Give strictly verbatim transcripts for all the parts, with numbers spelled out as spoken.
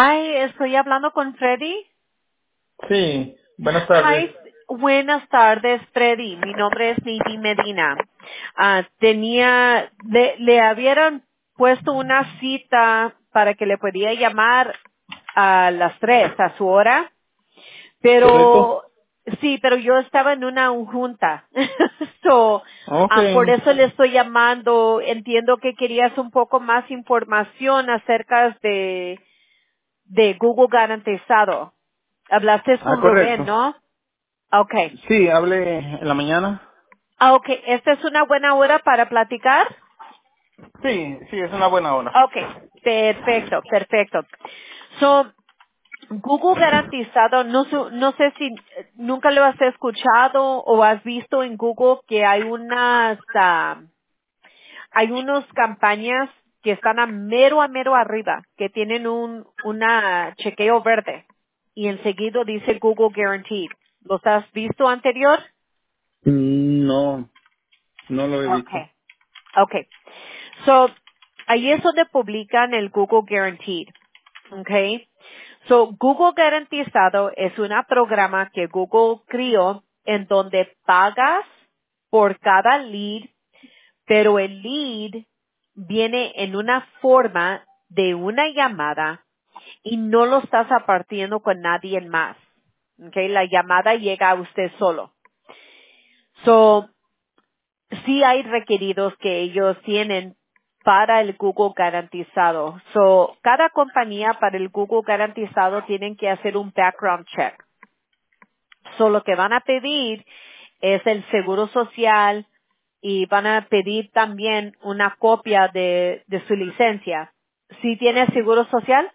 Hi, estoy hablando con Freddy. Sí, buenas tardes. Hi, buenas tardes, Freddy. Mi nombre es Nidi Medina. Ah, tenía, le, le habían puesto una cita para que le podía llamar a las tres, a su hora, ¿Correcto? pero sí, pero yo estaba en una junta. so, Ok. ah, por eso le estoy llamando. Entiendo que querías un poco más información acerca de de Google garantizado. Hablaste Ah, con Rubén, correcto. ¿no? Okay. Sí, hablé en la mañana. Ah, okay. ¿Esta es una buena hora para platicar? Sí, sí, es una buena hora. Okay. Perfecto, perfecto. So, Google garantizado, no, su- no sé si eh, nunca lo has escuchado o has visto en Google que hay unas, ah, hay unas campañas que están a mero a mero arriba, que tienen un, una chequeo verde y enseguida dice Google Guaranteed. ¿Los has visto anterior? Mm, No, no lo he visto. Okay. Okay. So, ahí es donde publican el Google Guaranteed. Okay. So, Google Garantizado es un programa que Google crió en donde pagas por cada lead, pero el lead viene en una forma de una llamada y no lo estás apartiendo con nadie más. Okay. La llamada llega a usted solo. So, sí hay requeridos que ellos tienen para el Google garantizado. So, cada compañía para el Google garantizado tienen que hacer un background check. So, lo que van a pedir es el seguro social y van a pedir también una copia de, de su licencia. ¿Sí tiene seguro social?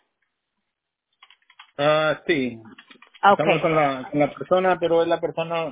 Ah, sí. Estamos Okay. con la, con la persona, pero es la persona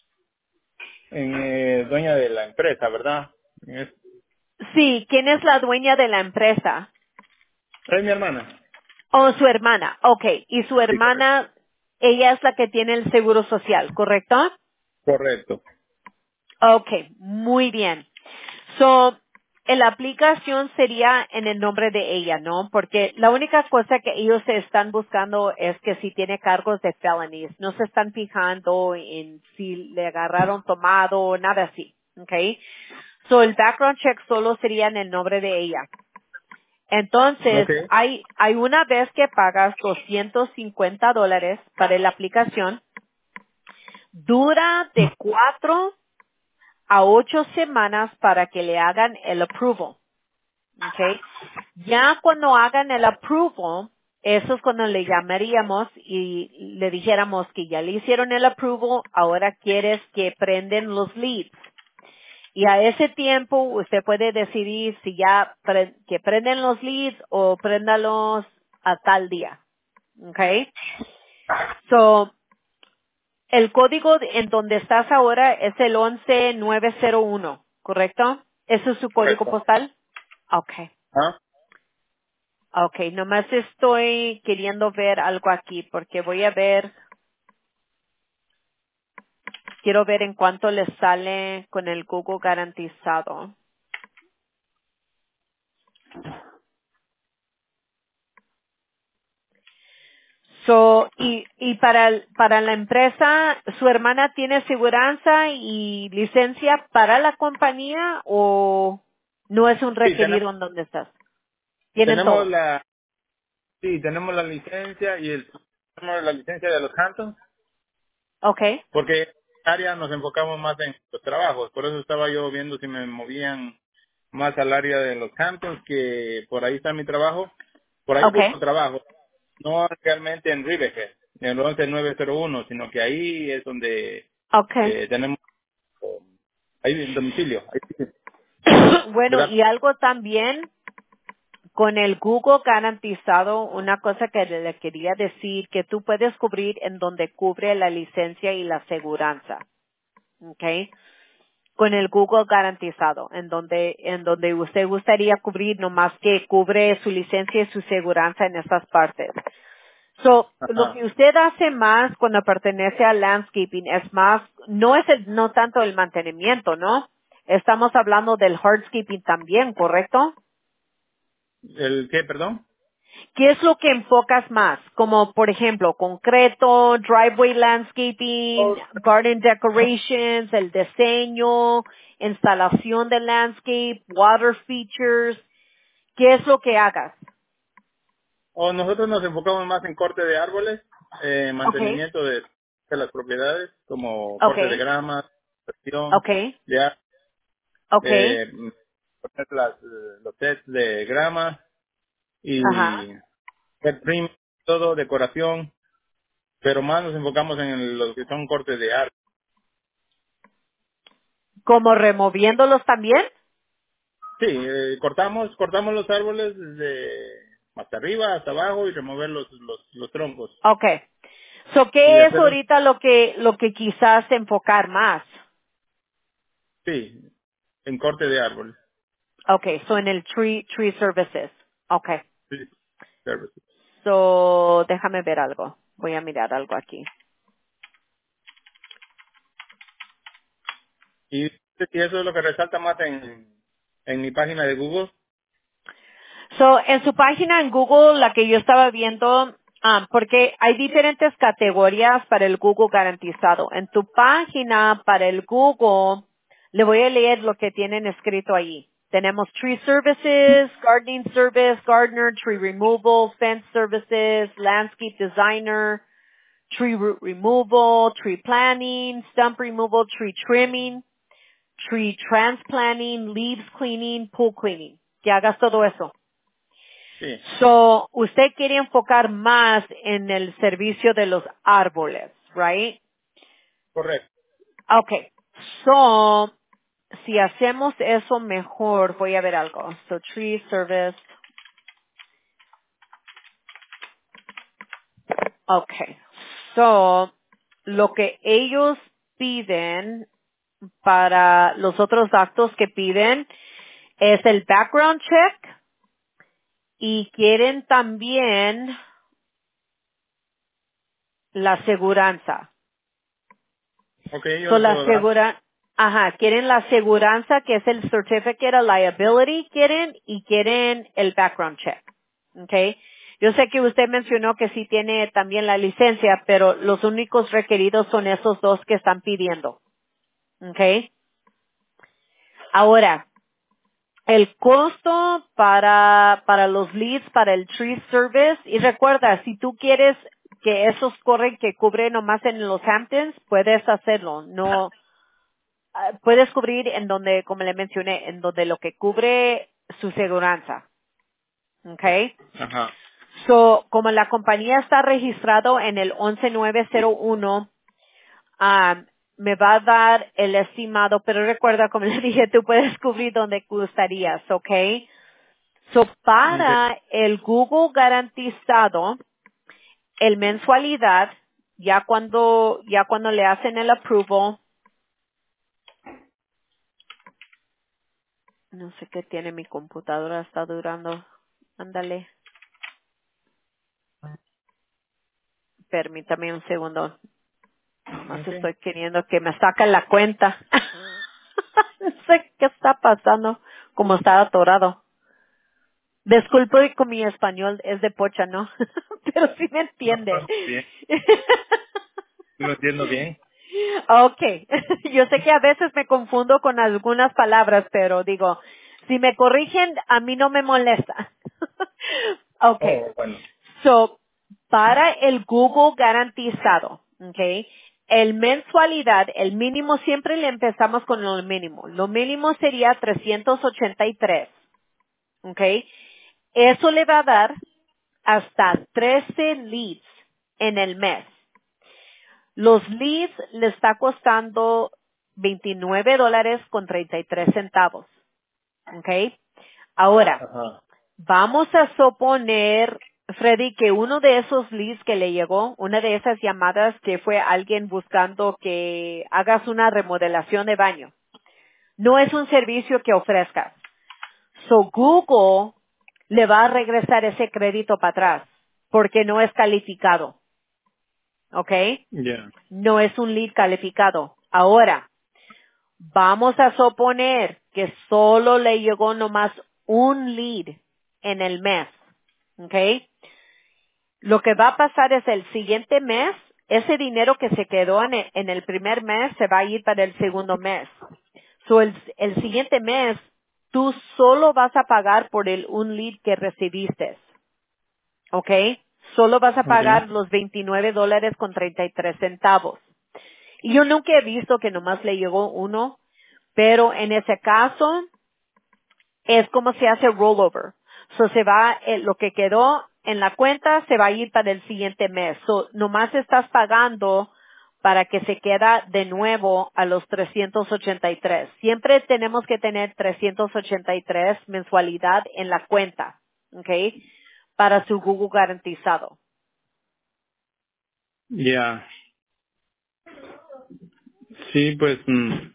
eh, dueña de la empresa, ¿verdad? Es, Sí, ¿quién es la dueña de la empresa? es mi hermana. O su hermana. Okay. Y su Sí, correcto. hermana, ella es la que tiene el seguro social, ¿correcto? Correcto. Okay, muy bien. So, en la aplicación sería en el nombre de ella, ¿no? Porque la única cosa que ellos se están buscando es que si tiene cargos de felonies. No se están fijando en si le agarraron tomado o nada así, okay? So, el background check solo sería en el nombre de ella. Entonces, Ok. hay, hay una vez que pagas doscientos cincuenta dólares para la aplicación, dura de cuatro a ocho semanas para que le hagan el approval. Okay. Ya cuando hagan el approval, eso es cuando le llamaríamos y le dijéramos que ya le hicieron el approval, ahora quieres que prenden los leads. Y a ese tiempo usted puede decidir si ya pre- que prenden los leads o préndalos a tal día. Okay. So, el código de- en donde estás ahora es el once nueve cero uno, ¿correcto? ¿Eso es su código Correcto. postal? Okay. Ah, Okay, nomás estoy queriendo ver algo aquí porque voy a ver, quiero ver en cuánto le sale con el Google garantizado. So, y, y para, el- para la empresa, ¿su hermana tiene seguranza y licencia para la compañía o no es un sí, tenemos, requerido en donde estás? Tienen tenemos todo. la, sí, tenemos la licencia y el, tenemos la licencia de los Hamptons. Okay. Porque en área nos enfocamos más en los trabajos, por eso estaba yo viendo si me movían más al área de los Hamptons, que por ahí está mi trabajo, por ahí Okay. busco trabajo, no realmente en Riverhead, en el once nueve cero uno, sino que ahí es donde Okay. eh, tenemos, ahí el domicilio, ahí sí, Bueno, ¿verdad? y algo también con el Google garantizado, una cosa que le quería decir, que tú puedes cubrir en donde cubre la licencia y la aseguranza. Okay. Con el Google garantizado, en donde, en donde usted gustaría cubrir, no más que cubre su licencia y su seguranza en estas partes. So, lo Ajá. que usted hace más cuando pertenece al landscaping es más, no es el, no tanto el mantenimiento, ¿no? Estamos hablando del hardscaping también, ¿correcto? ¿El qué, perdón? ¿Qué es lo que enfocas más? Como, por ejemplo, concreto, driveway landscaping, O, garden decorations, el diseño, instalación de landscape, water features. ¿Qué es lo que hagas? o nosotros nos enfocamos más en corte de árboles, eh, Okay, mantenimiento de, de las propiedades, como corte de okay, grama, gestión, okay, ya, okay. eh, poner las, eh, los sets de grama Ajá. y set trim, todo, decoración, pero más nos enfocamos en el- los que son cortes de árboles. ¿Como removiéndolos también? Sí, eh, cortamos, cortamos los árboles desde hasta arriba, hasta abajo y remover los, los, los troncos Okay. So, y ¿qué es hacer un, ahorita lo que, lo que quizás enfocar más? sí, en corte de árbol. Okay, so en el tree, tree services. Okay. Sí, services. So, déjame ver algo. Voy a mirar algo aquí. Y, y eso es lo que resalta más en, en mi página de Google. So, en su página en Google, la que yo estaba viendo, ah, porque hay diferentes categorías para el Google garantizado. En tu página para el Google, le voy a leer lo que tienen escrito ahí. Tenemos Tree Services, Gardening Service, Gardener, Tree Removal, Fence Services, Landscape Designer, Tree Root Removal, Tree Planning, Stump Removal, Tree Trimming, Tree Transplanting, Leaves Cleaning, Pool Cleaning. Que hagas todo eso. Sí, So, usted quiere enfocar más en el servicio de los árboles, right? correcto. Okay. So, si hacemos eso mejor, voy a ver algo. So, tree service. Okay. So, lo que ellos piden para los otros actos que piden es el background check y quieren también la aseguranza. Ok, yo So, lo la puedo dar. asegura, ajá, quieren la aseguranza que es el Certificate of Liability, quieren, y quieren el background check. Okay. Yo sé que usted mencionó que sí tiene también la licencia, pero los únicos requeridos son esos dos que están pidiendo. Okay. Ahora, el costo para, para los leads, para el tree service, y recuerda, si tú quieres que esos corren que cubren nomás en los Hamptons, puedes hacerlo. No, ah, puedes cubrir en donde, como le mencioné, en donde lo que cubre su seguranza. Okay. Ajá. So, como la compañía está registrado en el once nueve cero uno, ah, me va a dar el estimado, pero recuerda, como le dije, tú puedes cubrir donde gustarías, okay. So, Ok. para el Google garantizado, el mensualidad, ya cuando, ya cuando le hacen el approval, no sé qué tiene mi computadora, está durando. Ándale, permítame un segundo. Nomás Ok. estoy queriendo que me saque la cuenta. No sé qué está pasando, como está atorado. Disculpe con mi español, es de pocha, ¿no? Pero sí me No, entiende. no, bien. Lo entiendo bien. Okay. Yo sé que a veces me confundo con algunas palabras, pero digo, si me corrigen, a mí no me molesta. Okay. Oh, bueno. So, para el Google garantizado, okay, el mensualidad, el mínimo, siempre le empezamos con lo mínimo. Lo mínimo sería trescientos ochenta y tres, okay. Eso le va a dar hasta trece leads en el mes. Los leads le está costando veintinueve dólares con treinta y tres centavos. ¿Ok? Ahora, Ajá. vamos a suponer, Freddy, que uno de esos leads que le llegó, una de esas llamadas que fue alguien buscando que hagas una remodelación de baño, no es un servicio que ofrezcas. So Google le va a regresar ese crédito para atrás porque no es calificado. ¿Ok? Ya. No es un lead calificado. Ahora, vamos a suponer que solo le llegó nomás un lead en el mes. ¿ok? Lo que va a pasar es el siguiente mes, ese dinero que se quedó en el, en el primer mes se va a ir para el segundo mes. So, el, el siguiente mes, tú solo vas a pagar por el un lead que recibiste, ¿ok? Solo vas a Okay. pagar los veintinueve dólares con treinta y tres centavos. Y yo nunca he visto que nomás le llegó uno, pero en ese caso es como se hace rollover. So se va, eh, lo que quedó en la cuenta se va a ir para el siguiente mes. So nomás estás pagando para que se queda de nuevo a los trescientos ochenta y tres. Siempre tenemos que tener trescientos ochenta y tres mensualidad en la cuenta, ¿ok? Para su Google garantizado. Ya. Sí, pues, mm,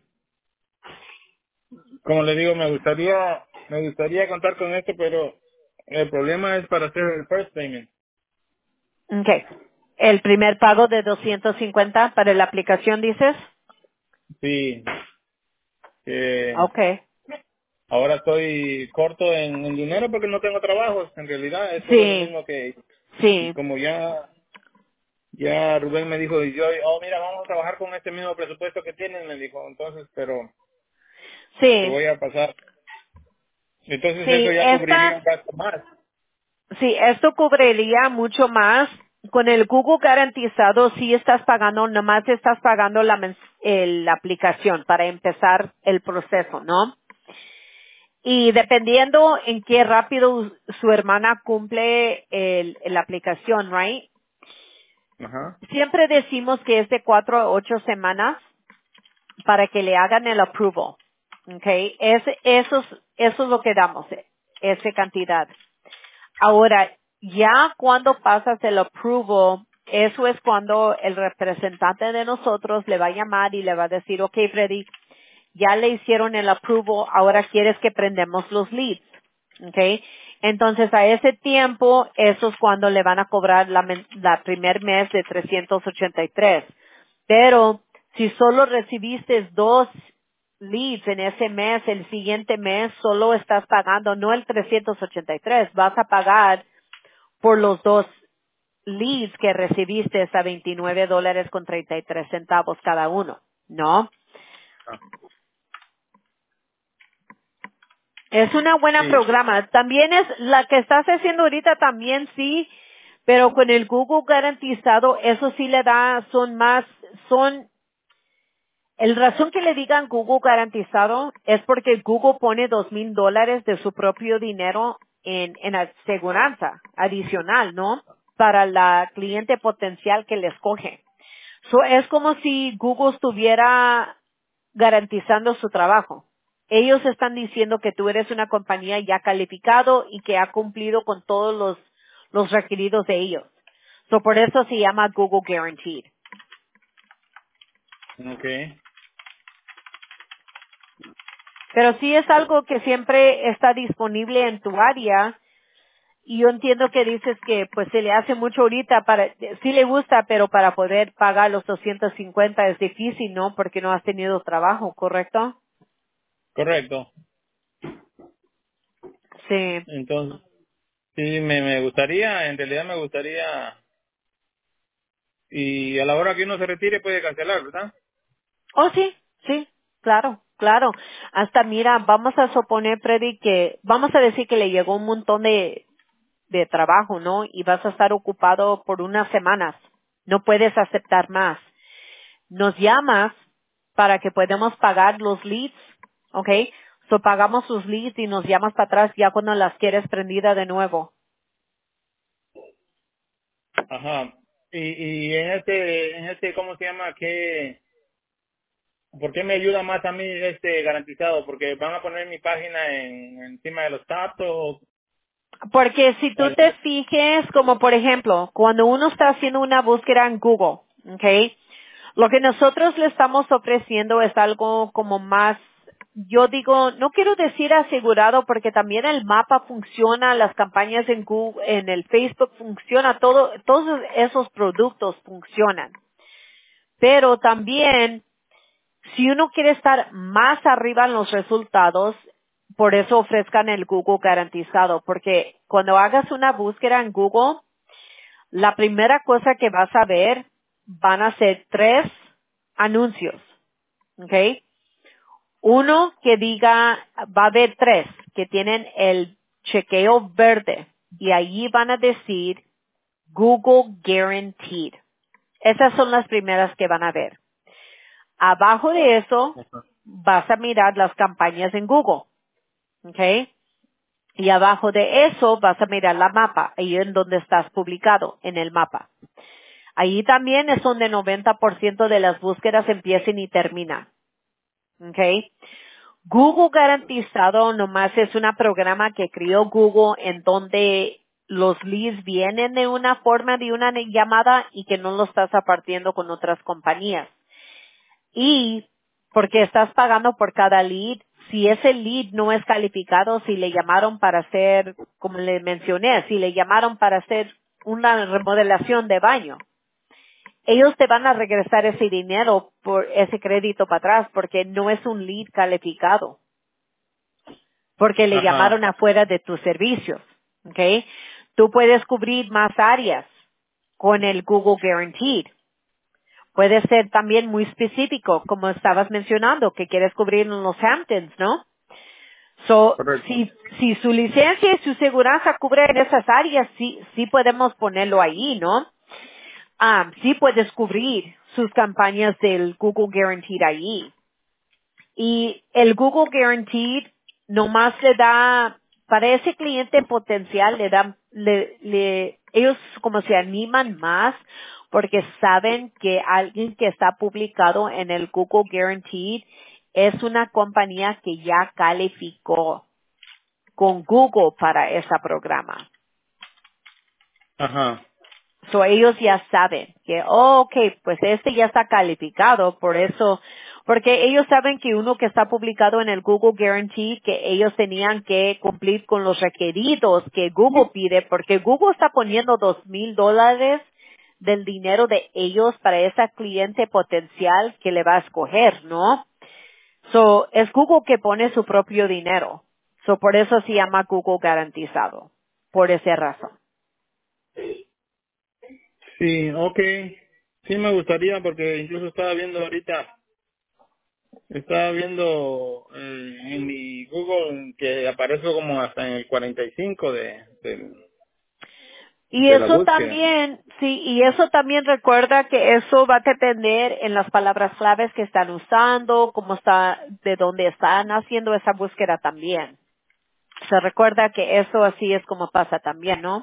como le digo, me gustaría, me gustaría contar con esto, pero el problema es para hacer el first payment. Ok. El primer pago de doscientos cincuenta para la aplicación, dices. Sí, que Okay. ahora estoy corto en, en dinero porque no tengo trabajos. En realidad es por eso Sí, mismo que, y sí, como ya, ya Rubén me dijo, y yo, oh, mira, vamos a trabajar con este mismo presupuesto que tienen, me dijo, entonces, pero te sí, voy a pasar. Entonces eso sí. ya cubriría Esta, un gasto más. sí, esto cubriría mucho más. Con el Google garantizado, sí estás pagando, nomás estás pagando la, mens- el- la aplicación para empezar el proceso, ¿no? Y dependiendo en qué rápido su hermana cumple el, la aplicación, right? Ajá. Siempre decimos que es de cuatro a ocho semanas para que le hagan el approval. Okay, ese, eso, es, eso es lo que damos, eh, esa cantidad. Ahora, ya cuando pasas el approval, eso es cuando el representante de nosotros le va a llamar y le va a decir, ok, Freddy, ya le hicieron el approval, ahora quieres que prendemos los leads. Okay, entonces a ese tiempo, eso es cuando le van a cobrar la, men- la primer mes de trescientos ochenta y tres. Pero si solo recibiste dos leads en ese mes, el siguiente mes solo estás pagando no el trescientos ochenta y tres, vas a pagar por los dos leads que recibiste a veintinueve dólares con treinta y tres centavos cada uno, ¿no? Ah, Es una buena sí, programa. También es la que estás haciendo ahorita también sí, pero con el Google garantizado, eso sí le da, son más, son el razón que le digan Google garantizado es porque Google pone dos mil dólares de su propio dinero en, en aseguranza adicional, ¿no? Para la cliente potencial que le escoge. So, es como si Google estuviera garantizando su trabajo. Ellos están diciendo que tú eres una compañía ya calificado y que ha cumplido con todos los, los requeridos de ellos. So, por eso se llama Google Guaranteed. okay, Pero sí es algo que siempre está disponible en tu área y yo entiendo que dices que pues se le hace mucho ahorita para, sí le gusta, pero para poder pagar los doscientos cincuenta es difícil, ¿no? Porque no has tenido trabajo, ¿correcto? correcto. Sí. Entonces, sí, me, me gustaría, en realidad me gustaría, y a la hora que uno se retire puede cancelar, ¿verdad? Oh, sí, sí, claro, claro. Hasta mira, vamos a suponer, Freddy, que, vamos a decir que le llegó un montón de, de trabajo, ¿no? Y vas a estar ocupado por unas semanas. No puedes aceptar más. Nos llamas para que podamos pagar los leads, ¿ok? So pagamos sus leads y nos llamas para atrás ya cuando las quieres prendida de nuevo. Ajá. Y, y en este, en este, ¿cómo se llama? ¿Qué, ¿Por qué me ayuda más a mí este garantizado? Porque van a poner mi página en, encima de los datos. O, Porque si tú te fijes, como por ejemplo, cuando uno está haciendo una búsqueda en Google, ¿ok? Lo que nosotros le estamos ofreciendo es algo como más, yo digo, no quiero decir asegurado porque también el mapa funciona, las campañas en Google, en el Facebook funciona, todo, todos esos productos funcionan. Pero también, si uno quiere estar más arriba en los resultados, por eso ofrezcan el Google garantizado, porque cuando hagas una búsqueda en Google, la primera cosa que vas a ver van a ser tres anuncios, ¿ok? Uno que diga, va a haber tres que tienen el chequeo verde y allí van a decir Google Guaranteed. Esas son las primeras que van a ver. Abajo de eso Ajá. vas a mirar las campañas en Google, ¿ok? Y abajo de eso vas a mirar la mapa, ahí en donde estás publicado, en el mapa. Ahí también es donde noventa por ciento de las búsquedas empiezan y terminan, ¿ok? Google Garantizado nomás es un programa que creó Google en donde los leads vienen de una forma de una llamada y que no lo estás apartiendo con otras compañías. Y porque estás pagando por cada lead, si ese lead no es calificado, si le llamaron para hacer, como le mencioné, si le llamaron para hacer una remodelación de baño, ellos te van a regresar ese dinero por ese crédito para atrás porque no es un lead calificado, porque le Ajá. llamaron afuera de tus servicios, ¿ok? Tú puedes cubrir más áreas con el Google Guaranteed. Puede ser también muy específico, como estabas mencionando, que quieres cubrir en los Hamptons, ¿no? So, Correcto. si, si su licencia y su seguridad cubren esas áreas, sí, sí podemos ponerlo ahí, ¿no? Ah, sí puedes cubrir sus campañas del Google Guaranteed ahí. Y el Google Guaranteed nomás le da, para ese cliente potencial, le dan, le, le, ellos como se animan más porque saben que alguien que está publicado en el Google Guaranteed es una compañía que ya calificó con Google para ese programa. Ajá. So ellos ya saben que, oh, ok, pues este ya está calificado, por eso, porque ellos saben que uno que está publicado en el Google Guarantee, que ellos tenían que cumplir con los requeridos que Google pide, porque Google está poniendo dos mil dólares del dinero de ellos para ese cliente potencial que le va a escoger, ¿no? So, es Google que pone su propio dinero. So, por eso se llama Google garantizado, por esa razón. Sí, ok. Sí me gustaría porque incluso estaba viendo ahorita, estaba viendo eh, en mi Google que aparezco como hasta en el cuarenta y cinco de, de, Y de la eso búsqueda. también, sí, y eso también recuerda que eso va a depender en las palabras claves que están usando, cómo está, de dónde están haciendo esa búsqueda también. Se recuerda que eso así es como pasa también, ¿no?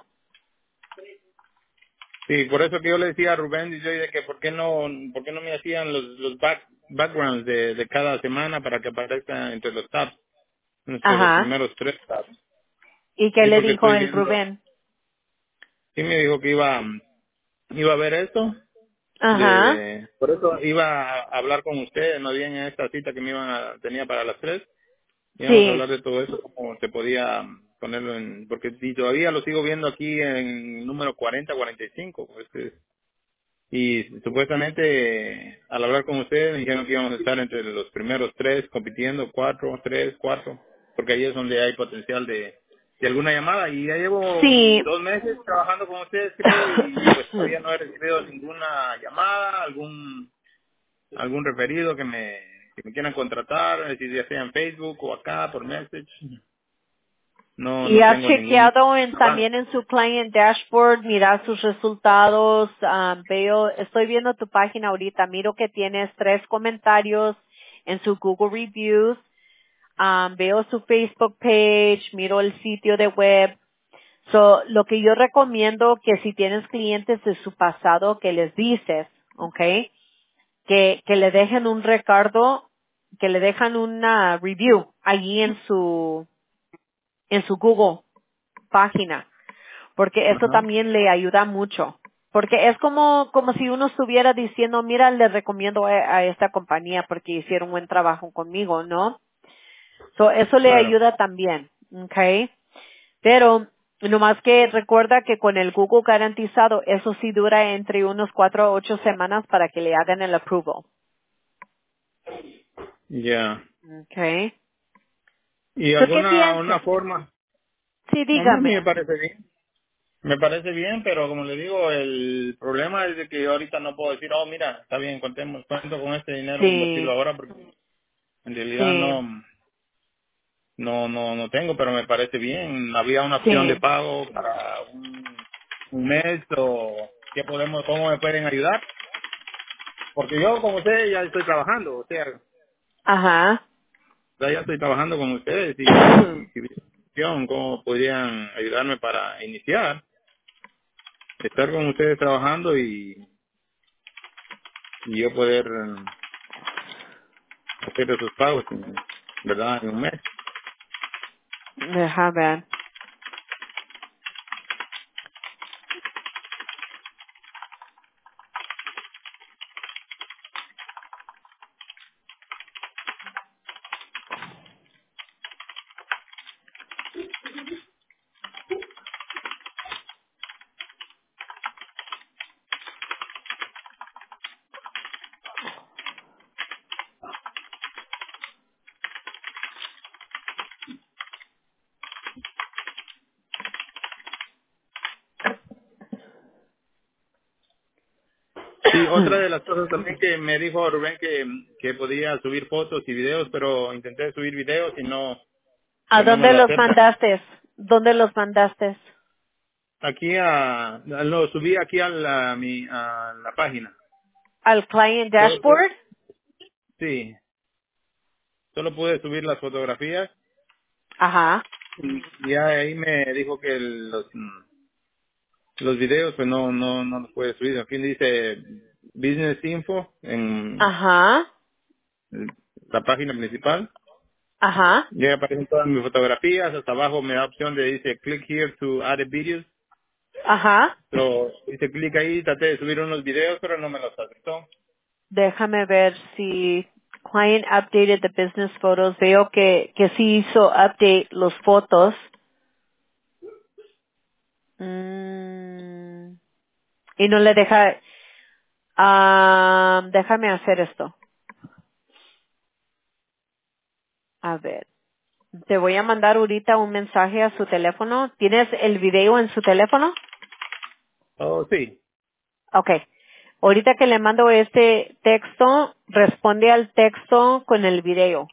Sí, por eso que yo le decía a Rubén y yo de que por qué no, por qué no me hacían los, los back, backgrounds de, de cada semana para que aparezca entre los tabs, entre los Ajá. primeros tres tabs. ¿Y qué Sí, le porque dijo estoy el viendo, Rubén? sí me dijo que iba, iba a ver esto, Ajá. de, por eso iba a hablar con ustedes, no bien en esta cita que me iban a, tenía para las tres, íbamos a hablar Sí. de todo eso, cómo se podía ponerlo en, porque si todavía lo sigo viendo aquí en número cuarenta, cuarenta y cinco, pues que y supuestamente al hablar con ustedes me dijeron que íbamos a estar entre los primeros tres compitiendo, cuatro, tres, cuatro, porque ahí es donde hay potencial de, de alguna llamada y ya llevo Sí. mm, dos meses trabajando con ustedes creo y pues todavía no he recibido ninguna llamada, algún algún referido que me que me quieran contratar, si ya sea en Facebook o acá por message, no Y no has tengo ningún chequeado en, avance. también en su client dashboard, mirar sus resultados. ah, veo, estoy viendo tu página ahorita, miro que tienes tres comentarios en su Google Reviews. ah, veo su Facebook page, miro el sitio de web. So, lo que yo recomiendo que si tienes clientes de su pasado que les dices, ¿ok? Que, que le dejen un recargo, que le dejan una review allí en su, en su Google página, porque eso Ajá. también le ayuda mucho. Porque es como, como si uno estuviera diciendo, mira, le recomiendo a, a esta compañía porque hicieron buen trabajo conmigo, ¿no? So, eso le Claro. ayuda también, ¿ok? Pero, nomás que recuerda que con el Google garantizado, eso sí dura entre unos cuatro a ocho semanas para que le hagan el approval, Ya. ¿ok? ¿Y So, ¿qué alguna una piensas? forma? Sí, No, a mí me dígame. parece bien. Me parece bien, pero como le digo, el problema es de que yo ahorita no puedo decir, oh, mira, está bien, contemos, cuento con este dinero, invertirlo Sí, ahora, porque en realidad sí, no, no, no, no tengo, pero me parece bien. Había una opción de sí. pago para un, un mes o qué podemos, cómo me pueden ayudar, porque yo, como ustedes, ya estoy trabajando, o sea, Ajá. ya ya estoy trabajando con ustedes y si hubiera una opción, cómo podrían ayudarme para iniciar, estar con ustedes trabajando y, y yo poder eh, hacer esos pagos, en- ¿verdad? En un mes. Deja ver. Sí, otra de las cosas también que me dijo Rubén que, que podía subir fotos y videos, pero intenté subir videos y no, ¿A que no me dónde lo los acepta. mandaste? ¿Dónde los mandaste? Aquí a, lo subí aquí a la, mi, a la página. ¿Al client Solo- solo- dashboard? sí, solo pude subir las fotografías Ajá, y ya ahí me dijo que los, mm, los videos pues no, no, no los puede subir. Aquí dice Business Info en ajá, la página principal. ajá, Ya aparecen todas mis fotografías, hasta abajo me da opción de dice click here to add a videos. ajá. Pero hice clic ahí, traté de subir unos videos, pero no me los aceptó. Déjame ver si client updated the business photos. Veo que, que sí hizo update los fotos. Mm, y no le deja, ah, déjame hacer esto. A ver. Te voy a mandar ahorita un mensaje a su teléfono. ¿Tienes el video en su teléfono? Oh, sí. Okay. Ahorita que le mando este texto, responde al texto con el video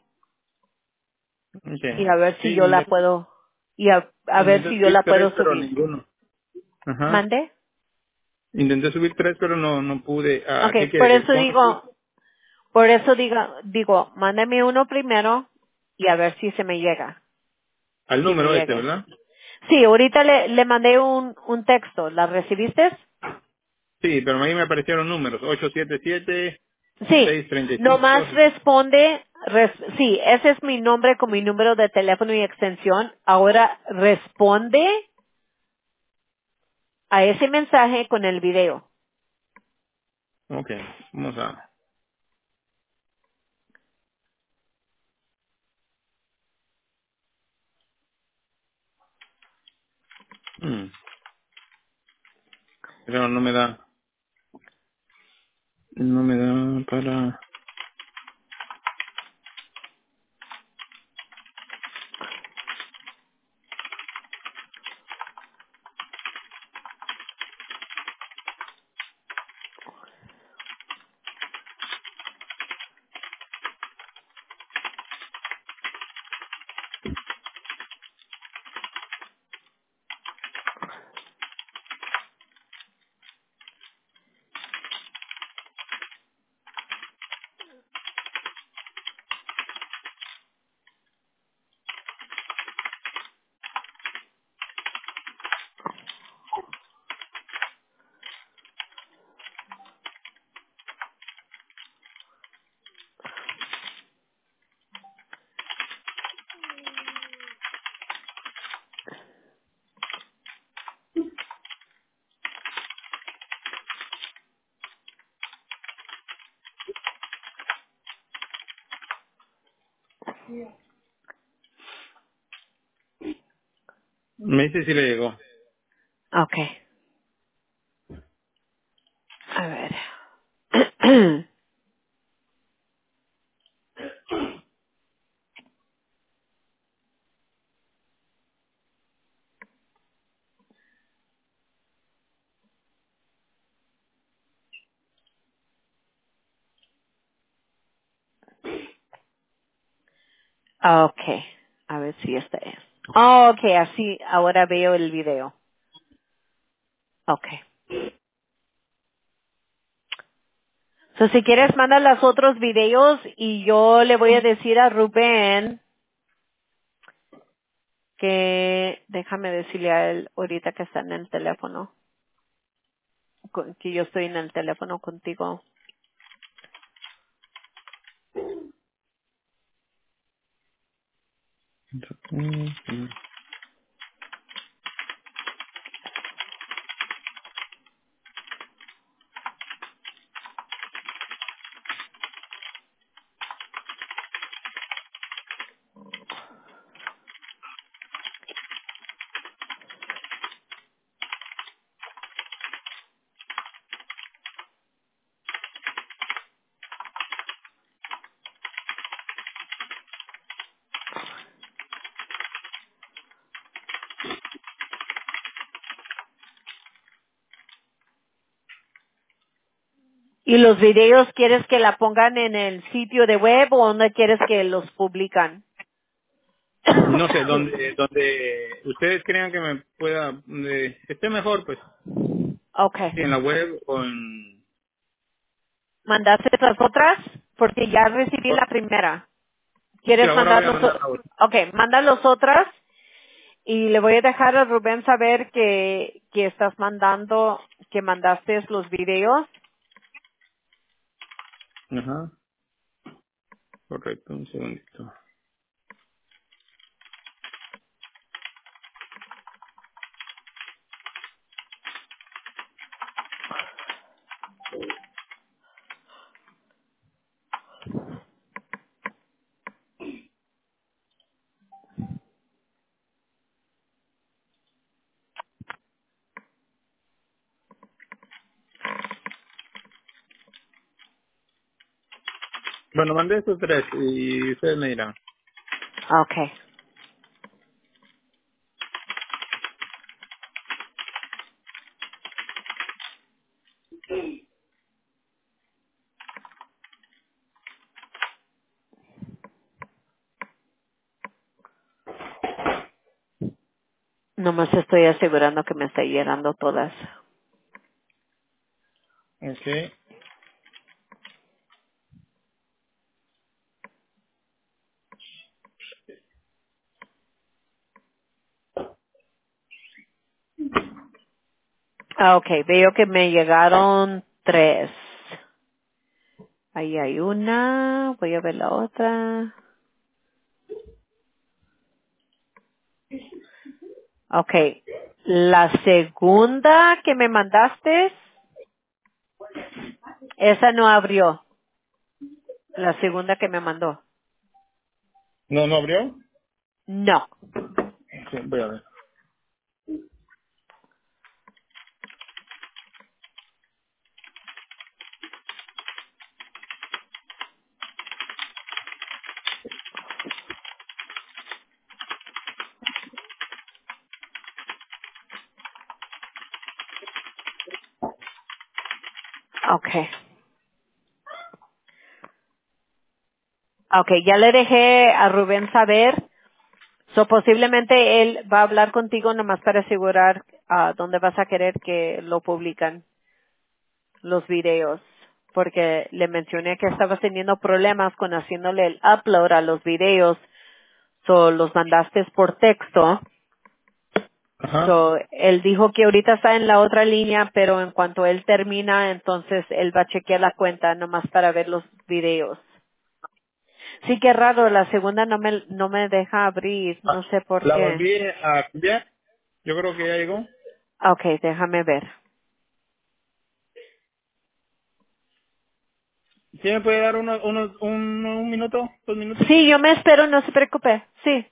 y Okay. a ver Sí, si yo la intenté, puedo y a, a ver intenté si yo subir la tres, puedo pero subir. ninguno. Ajá. ¿Mande? Intenté subir tres, pero no no pude. Ah, ¿qué Okay, por quiere que eso ponga? digo, por eso diga, digo, mándame uno primero y a ver si se me llega, Al si me número este, llegue. ¿verdad? Sí, ahorita le, le mandé un, un texto. ¿La recibiste? Sí, pero ahí me aparecieron números. ocho siete siete, Sí, seis tres nomás cinco. responde, res- sí, ese es mi nombre con mi número de teléfono y extensión. Ahora responde a ese mensaje con el video. Ok, vamos a... Mm, pero no me da... No me da para... Me dice si le llegó. Okay. A ver. Okay. A ver si esta es. Oh, okay, así ahora veo el video. Okay. So, si quieres, manda los otros videos y yo le voy a decir a Rubén que, déjame decirle a él ahorita que está en el teléfono, con- que yo estoy en el teléfono contigo. Mm, ¿Y los videos quieres que la pongan en el sitio de web o dónde quieres que los publican? No sé, donde, donde ustedes crean que me pueda, donde esté mejor, pues, Okay. si en la web o en... ¿Mandaste las otras? Porque ya recibí la primera. Sí, ¿Quieres ahora mandar voy a los mandar o- la otra. Okay, manda las otras y le voy a dejar a Rubén saber que, que estás mandando, que mandaste los videos. Ajá, correcto, un segundito. Bueno, mandé estos tres y ustedes me dirán. Okay. Nomás estoy asegurando que me está llegando todas. Ok. Ah, okay. Veo que me llegaron tres. Ahí hay una. Voy a ver la otra. Okay. La segunda que me mandaste, esa no abrió. La segunda que me mandó. ¿No, no abrió? No. Sí, voy a ver. Okay. Okay, ya le dejé a Rubén saber. So, posiblemente él va a hablar contigo nomás para asegurar ah, dónde vas a querer que lo publican los videos. Porque le mencioné que estabas teniendo problemas con haciéndole el upload a los videos. So, los mandaste por texto. Ajá. So, él dijo que ahorita está en la otra línea, pero en cuanto él termina, entonces él va a chequear la cuenta nomás para ver los videos. Sí, qué raro, la segunda no me, no me deja abrir, no Ah, sé por la qué. volví a cambiar. Yo creo que ya llegó. Okay, déjame ver. ¿Sí me puede dar unos, unos, un, un minuto? ¿Dos minutos? Sí, yo me espero, no se preocupe. Sí.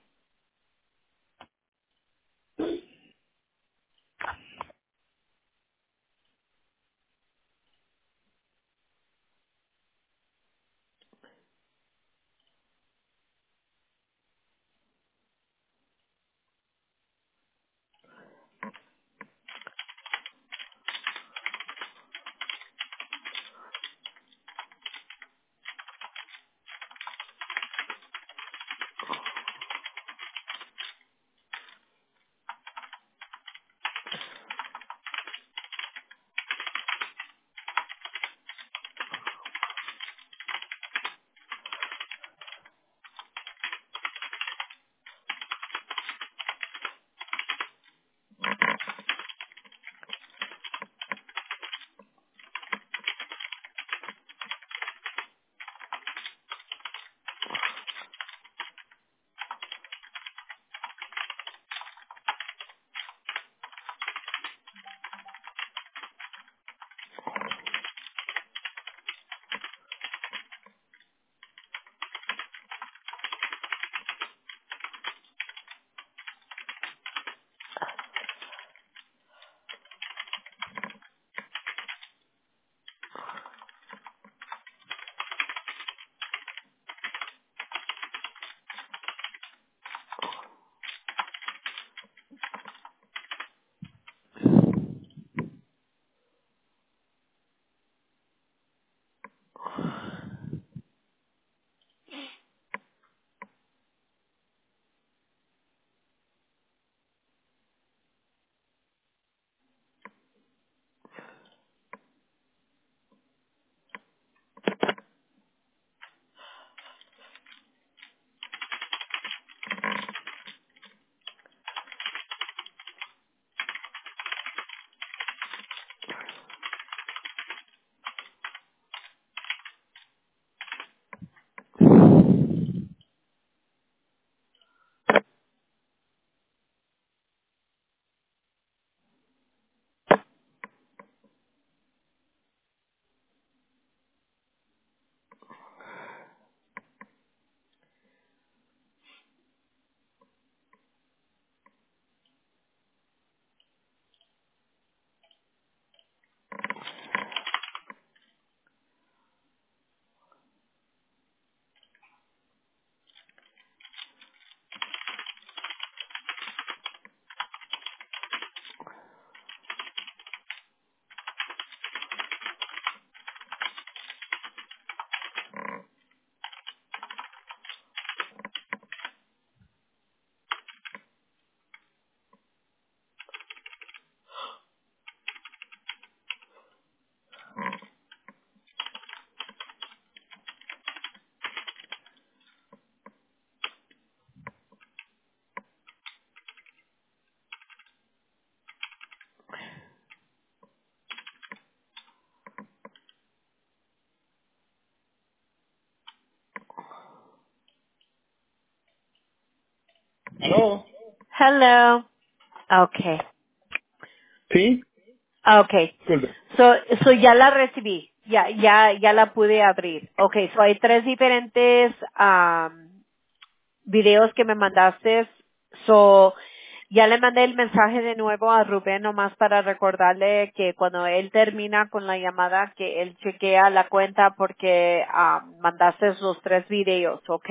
¿Aló? Hello. Okay. ¿Sí? Okay. Disculpe. So, so ya la recibí. Ya, ya, ya la pude abrir. Okay. So hay tres diferentes, um, videos que me mandaste. So, ya le mandé el mensaje de nuevo a Rubén nomás para recordarle que cuando él termina con la llamada que él chequea la cuenta porque ah, mandaste los tres videos, ¿ok?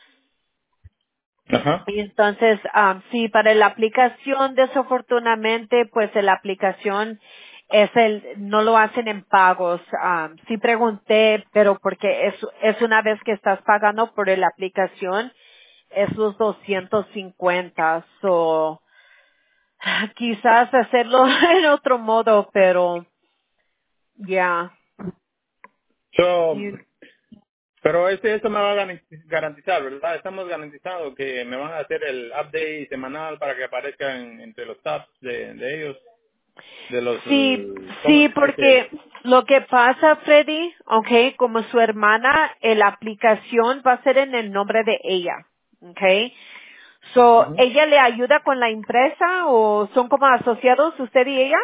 Ajá. Y entonces, ah, sí, para la aplicación desafortunadamente pues la aplicación es el, no lo hacen en pagos. Ah, sí pregunté, pero porque es, es una vez que estás pagando por la aplicación, es los doscientos cincuenta. So, quizás hacerlo en otro modo, pero ya. So, You- pero este, esto me va a garan- garantizar, ¿verdad? Estamos garantizados que me van a hacer el update semanal para que aparezca en- entre los tabs de, de ellos, de los, Sí, eh, ¿cómo sí, se dice? porque lo que pasa, Freddy, okay, como su hermana, eh, la aplicación va a ser en el nombre de ella, okay. So, Ujú. ¿ella le ayuda con la empresa o son como asociados usted y ella?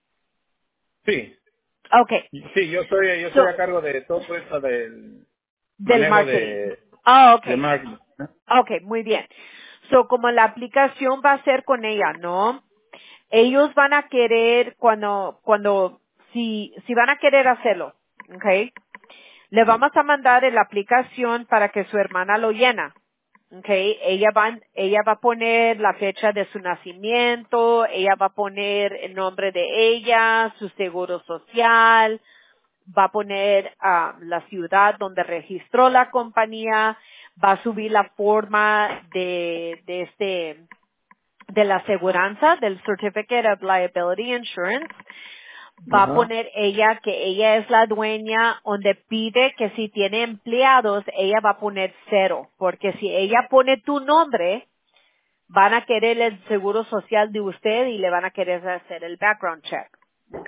Sí, Okay. sí, yo estoy, yo estoy So, a cargo de todo esto del del manejo marketing. de, Ah, de okay. marketing. ¿no? Okay, muy bien. So, como la aplicación va a ser con ella, ¿no? Ellos van a querer cuando, cuando, si, si van a querer hacerlo, ¿ok? Le vamos a mandar la aplicación para que su hermana lo llena, ¿ok? Ella va, ella va a poner la fecha de su nacimiento, ella va a poner el nombre de ella, su seguro social, va a poner ah, la ciudad donde registró la compañía, va a subir la forma de, de este, de la aseguranza, del Certificate of Liability Insurance, va a Ajá. poner ella que ella es la dueña, donde pide que si tiene empleados, ella va a poner cero, porque si ella pone tu nombre, van a querer el seguro social de usted y le van a querer hacer el background check, ¿ok?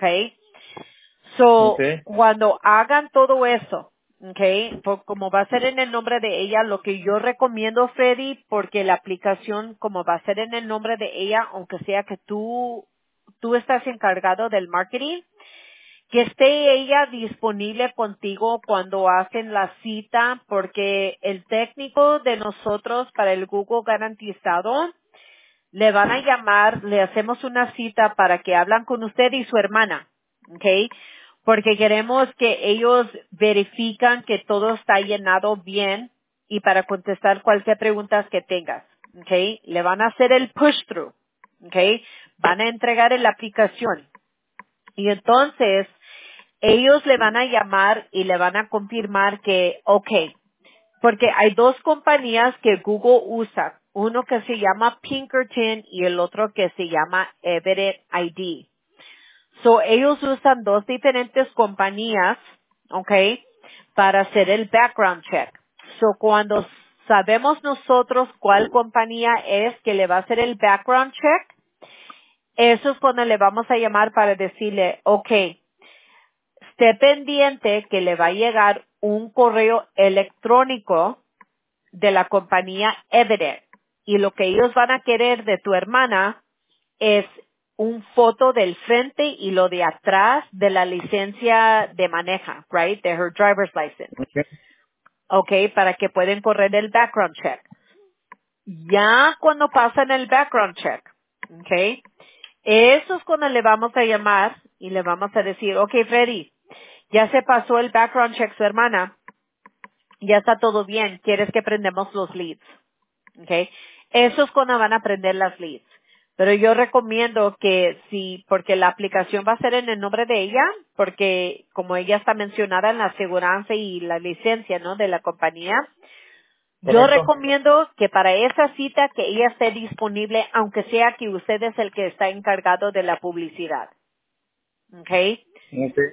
So, Okay. cuando hagan todo eso, okay, por- como va a ser en el nombre de ella, lo que yo recomiendo, Freddy, porque la aplicación, como va a ser en el nombre de ella, aunque sea que tú, tú estás encargado del marketing, que esté ella disponible contigo cuando hacen la cita, porque el técnico de nosotros para el Google garantizado, le van a llamar, le hacemos una cita para que hablan con usted y su hermana, ¿ok? Porque queremos que ellos verifican que todo está llenado bien y para contestar cualquier pregunta que tengas, ¿ok? Le van a hacer el push through, ¿ok? Van a entregar en la aplicación y entonces ellos le van a llamar y le van a confirmar que, ok, porque hay dos compañías que Google usa, uno que se llama Pinkerton y el otro que se llama Everett I D. So, ellos usan dos diferentes compañías, okay, para hacer el background check. So, cuando sabemos nosotros cuál compañía es que le va a hacer el background check, eso es cuando le vamos a llamar para decirle, okay, esté pendiente que le va a llegar un correo electrónico de la compañía Evident. Y lo que ellos van a querer de tu hermana es un foto del frente y lo de atrás de la licencia de maneja, right? De her driver's license. Okay. Okay, para que pueden correr el background check. Ya cuando pasan el background check, okay, eso es cuando le vamos a llamar y le vamos a decir, okay, Freddy, ya se pasó el background check su hermana, ya está todo bien, ¿quieres que prendemos los leads? Okay. Eso es cuando van a aprender las leads. Pero yo recomiendo que si, porque la aplicación va a ser en el nombre de ella, porque como ella está mencionada en la aseguranza y la licencia, ¿no? De la compañía, yo Correcto. recomiendo que para esa cita que ella esté disponible, aunque sea que usted es el que está encargado de la publicidad. Okay. Okay.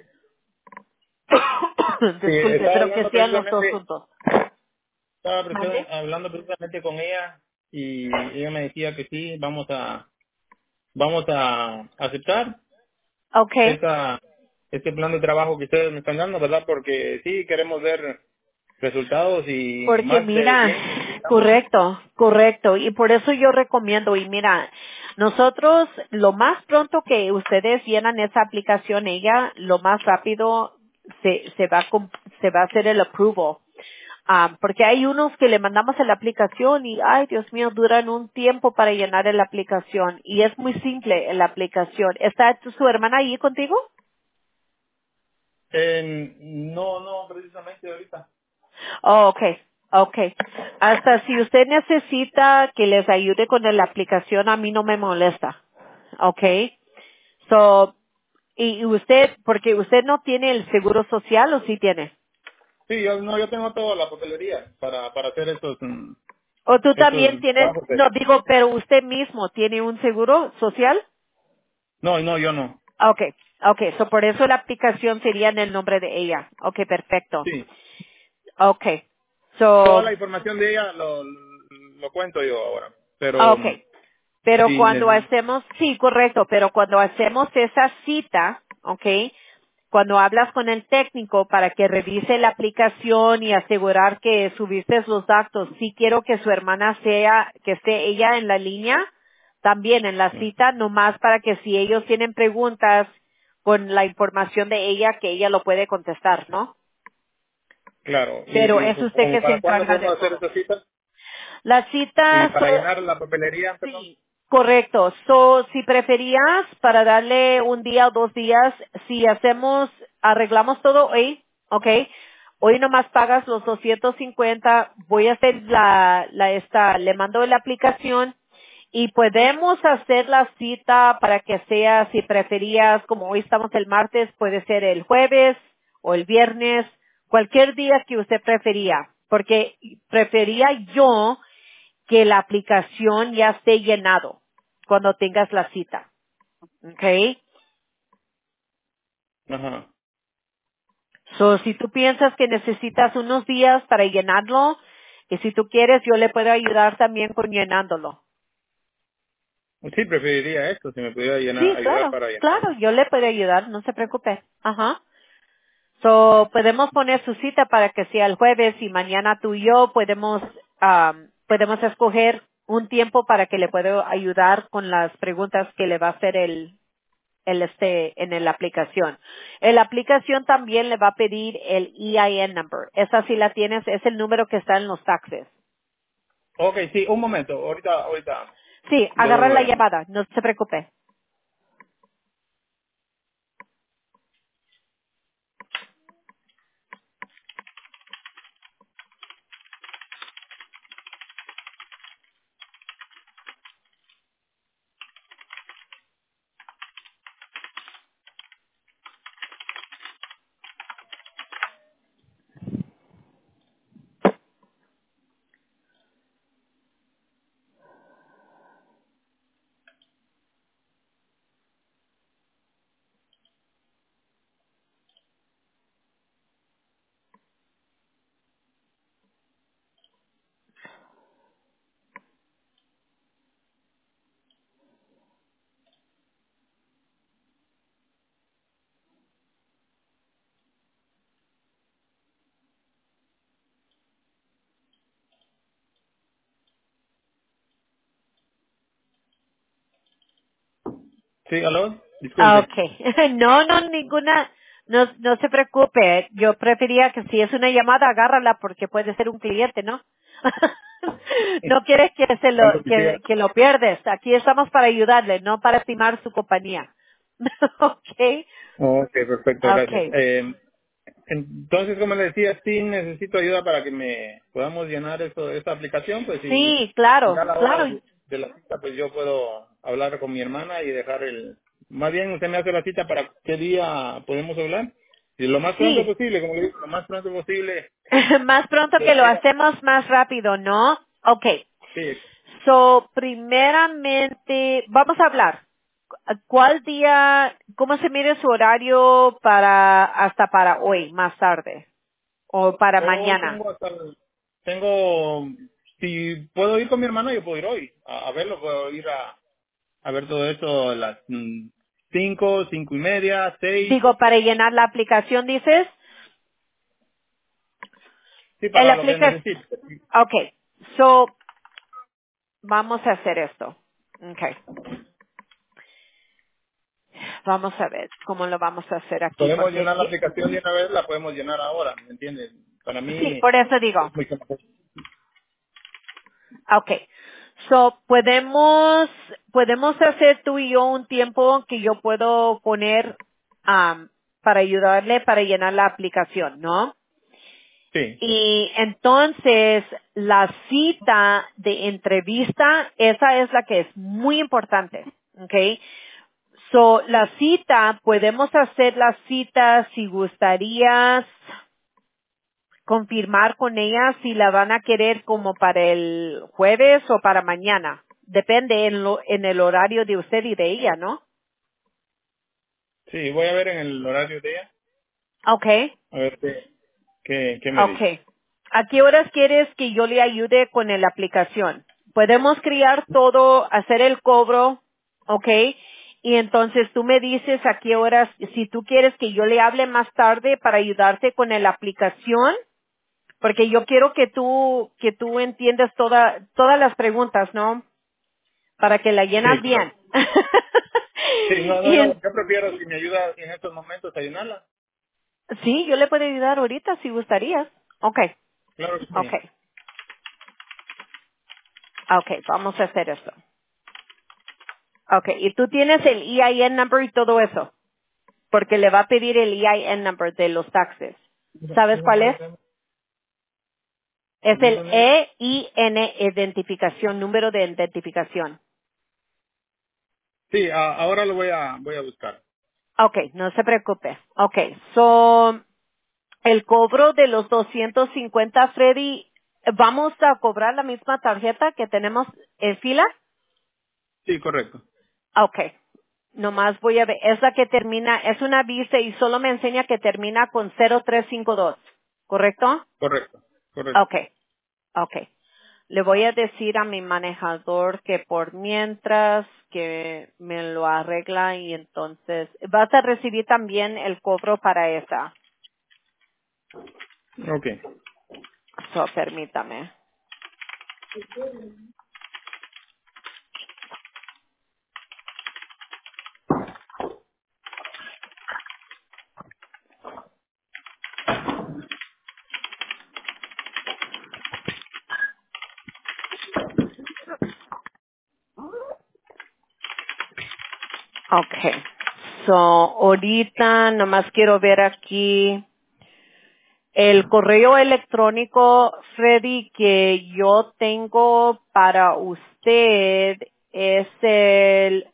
Sí, Disculpe, estaba pero que hablando sean los dos precisamente, juntos. estaba presi- ¿Mande? hablando precisamente con ella y ella me decía que sí, vamos a, vamos a aceptar Okay. esta, este plan de trabajo que ustedes me están dando, ¿verdad? Porque sí queremos ver resultados y Porque más de mira, cien. estamos. Correcto, correcto. Y por eso yo recomiendo, y mira, nosotros lo más pronto que ustedes llenan esa aplicación, ella, lo más rápido se, se va a, com- se va a hacer el approval. Ah, porque hay unos que le mandamos en la aplicación y, ay, Dios mío, duran un tiempo para llenar en la aplicación. Y es muy simple en la aplicación. ¿Está tu- su hermana ahí contigo? Eh, no, no, precisamente ahorita. Oh, okay, okay. Hasta si usted necesita que les ayude con la aplicación, a mí no me molesta. Okay. So, y y usted, porque usted no tiene el seguro social o sí tiene. Sí, yo, no, yo tengo toda la papelería para, para hacer estos, mm, O tú también estos tienes, trabajos. de- no digo, pero usted mismo tiene un seguro social. No, no, yo no. Okay, okay. So por eso la aplicación sería en el nombre de ella. Okay, perfecto. Sí. Okay. Toda So, la información de ella lo, lo cuento yo ahora. Pero mm, okay. Pero sí, cuando ne- hacemos, sí, correcto, pero cuando hacemos esa cita, ¿ok? Cuando hablas con el técnico para que revise la aplicación y asegurar que subiste los datos, sí quiero que su hermana sea, que esté ella en la línea, también en la cita, nomás para que si ellos tienen preguntas con la información de ella, que ella lo puede contestar, ¿no? claro. Pero ¿Y, y es usted como que se para cuándo encarga de podemos hacer todo. esta cita? Las Y citas, para llenar la papelería, perdón. sí, correcto. So, si preferías, para darle un día o dos días, si hacemos, arreglamos todo hoy, ¿ok? Hoy nomás pagas los doscientos cincuenta, voy a hacer la, la esta, le mando la aplicación y podemos hacer la cita para que sea, si preferías, como hoy estamos el martes, puede ser el jueves o el viernes, cualquier día que usted prefería, porque prefería yo que la aplicación ya esté llenado cuando tengas la cita. ¿Ok? Ajá. So, si tú piensas que necesitas unos días para llenarlo, y si tú quieres, yo le puedo ayudar también con llenándolo. Sí, preferiría esto, si me pudiera llenar, Sí, ayudar claro, para llenar. claro, yo le puedo ayudar, no se preocupe. Ajá. So, podemos poner su cita para que sea el jueves y mañana tú y yo podemos, am, podemos escoger un tiempo para que le pueda ayudar con las preguntas que le va a hacer el, el este en la aplicación. En la aplicación también le va a pedir el E I N number. Esa sí la tienes, es el número que está en los taxes. Ok, sí, un momento, ahorita, ahorita Sí, le agarra devuelvo la la llamada. llamada, no se preocupe. Sí, aló, Ah, disculpe. okay. No, no, ninguna, no, no se preocupe. Yo prefería que si es una llamada, agárrala porque puede ser un cliente, ¿no? No quieres que se lo, Tanto que, quisiera. que lo pierdes. Aquí estamos para ayudarle, no para estimar su compañía. Okay. Ok, perfecto, gracias. Okay. Eh, entonces, como le decía, sí necesito ayuda para que me podamos llenar esto, esta aplicación, pues si Sí, claro, ya a la hora claro. de, de la cita, pues yo puedo hablar con mi hermana y dejar el... Más bien usted me hace la cita para qué día podemos hablar. Y lo más pronto Sí. posible, como le digo, lo más pronto posible. Más pronto que lo Podría. hacemos, más rápido, ¿no? Okay. Sí. So, primeramente, vamos a hablar. ¿Cuál día, cómo se mide su horario para, hasta para hoy, más tarde? O para Hoy mañana. tengo hasta el- tengo, si puedo ir con mi hermana, yo puedo ir hoy a, a verlo, puedo ir a, a ver todo esto a las mm, cinco, cinco y media, seis, Digo, para llenar la aplicación, dices. sí, El para lo que aplicación. necesite. Okay. So, vamos a hacer esto. Okay. Vamos a ver cómo lo vamos a hacer aquí, Podemos porque llenar la sí, aplicación de una vez, la podemos llenar ahora, ¿me entiendes? Para sí, mí por eso digo. es mucho mejor. Okay. So, podemos, podemos hacer tú y yo un tiempo que yo puedo poner um, para ayudarle para llenar la aplicación, ¿no? Sí, Y entonces, la cita de entrevista, esa es la que es muy importante, ¿ok? So, la cita, podemos hacer la cita si gustarías confirmar con ella si la van a querer como para el jueves o para mañana. Depende en, lo, en el horario de usted y de ella, ¿no? sí, voy a ver en el horario de ella, Okay, a ver qué, qué, qué me dice. okay. ¿A qué horas quieres que yo le ayude con la aplicación? Podemos crear todo, hacer el cobro, okay. Y entonces tú me dices a qué horas, si tú quieres que yo le hable más tarde para ayudarte con la aplicación, porque yo quiero que tú, que tú entiendas toda, todas las preguntas, ¿no? Para que la Sí, llenas bien. correcto. Sí, no, no, Y yo, en- yo prefiero si me ayuda en estos momentos a llenarla. sí, yo le puedo ayudar ahorita si gustarías. Okay, Claro que sí. okay, okay, vamos a hacer esto. Okay, y tú tienes el E I N number y todo eso, porque le va a pedir el E I N number de los taxes. Mira, ¿Sabes mira, cuál es? mira, Es el mira. E I N identificación, número de identificación. Sí, a- ahora lo voy a, voy a buscar. Okay, no se preocupe. Okay, so, el cobro de los doscientos cincuenta, Freddy, ¿vamos a cobrar la misma tarjeta que tenemos en fila? Sí, correcto. Okay. Nomás voy a ver, es la que termina, es una Visa y solo me enseña que termina con cero tres cinco dos, ¿correcto? Correcto, correcto. Okay, okay. Le voy a decir a mi manejador que por mientras que me lo arregla y entonces vas a recibir también el cobro para esa. Ok. So, permítame. Okay. So, ahorita nomás quiero ver aquí el correo electrónico, Freddy, que yo tengo para usted es el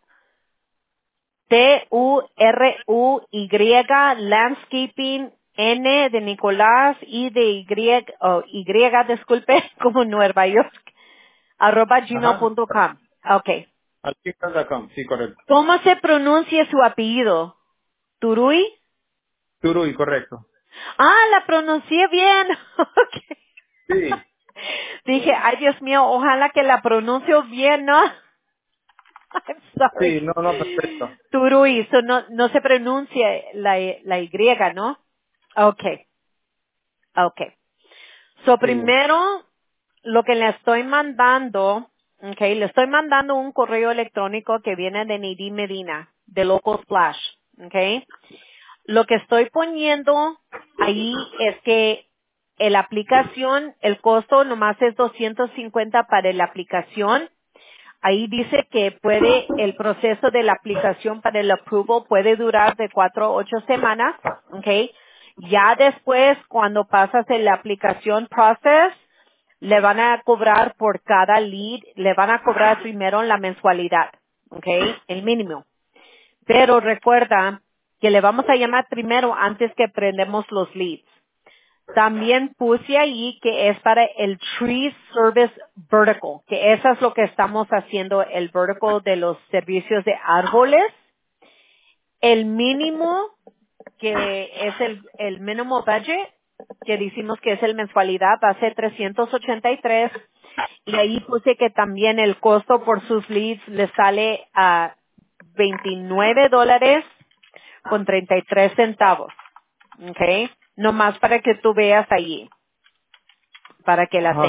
T U R U Y Landscaping N de Nicolás y de Y, oh, Y, disculpe, como Nueva York, arroba gmail Ajá. punto com. Okay. Aquí está com. Sí, correcto. ¿Cómo se pronuncia su apellido? ¿Turui? Turuy, correcto. Ah, la pronuncié bien. Ok. Sí, Dije, ay Dios mío, ojalá que la pronuncio bien, ¿no? I'm sorry. sí, no, no, perfecto. Turui, so no, no se pronuncia la, la Y, ¿no? Okay, okay. So Sí. primero, lo que le estoy mandando, okay, le estoy mandando un correo electrónico que viene de Nidhi Medina, de Local Splash, okay. Lo que estoy poniendo ahí es que la aplicación, el costo nomás es doscientos cincuenta para la aplicación. Ahí dice que puede, el proceso de la aplicación para el approval puede durar de cuatro a ocho semanas, ¿ok? Ya después, cuando pasas en la aplicación process, le van a cobrar por cada lead, le van a cobrar primero la mensualidad, ¿ok? El mínimo. Pero recuerda que le vamos a llamar primero antes que prendemos los leads. También puse ahí que es para el Tree Service Vertical, que eso es lo que estamos haciendo, el vertical de los servicios de árboles. El mínimo, que es el, el mínimo budget, que decimos que es el mensualidad, va a ser trescientos ochenta y tres. Y ahí puse que también el costo por sus leads le sale a veintinueve dólares con treinta y tres centavos. ¿Ok? Nomás para que tú veas allí, para que la Ajá. tengas.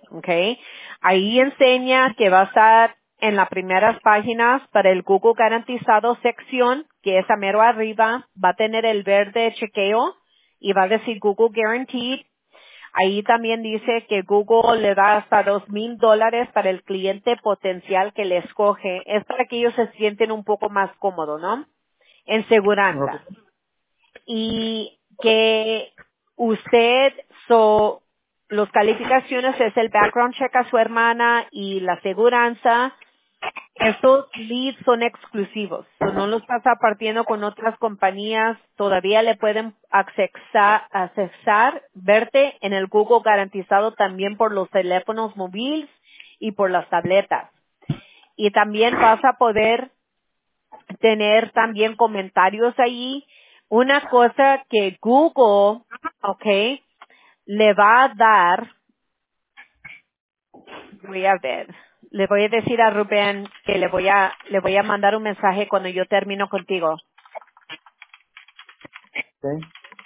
Okay. Ahí enseña que va a estar en las primeras páginas para el Google garantizado sección, que es a mero arriba, va a tener el verde chequeo y va a decir Google Guaranteed. Ahí también dice que Google le da hasta dos mil dólares para el cliente potencial que le escoge. Es para que ellos se sienten un poco más cómodos, ¿no? En Ok. seguranza. Y que usted, so, los calificaciones es el background check a su hermana y la seguranza. Estos leads son exclusivos, so no los pasa partiendo con otras compañías, todavía le pueden accesar, accesar, verte en el Google garantizado también por los teléfonos móviles y por las tabletas. Y también vas a poder tener también comentarios ahí. Una cosa que Google, okay, le va a dar, voy a ver, le voy a decir a Rubén que le voy a, le voy a mandar un mensaje cuando yo termino contigo. Ok.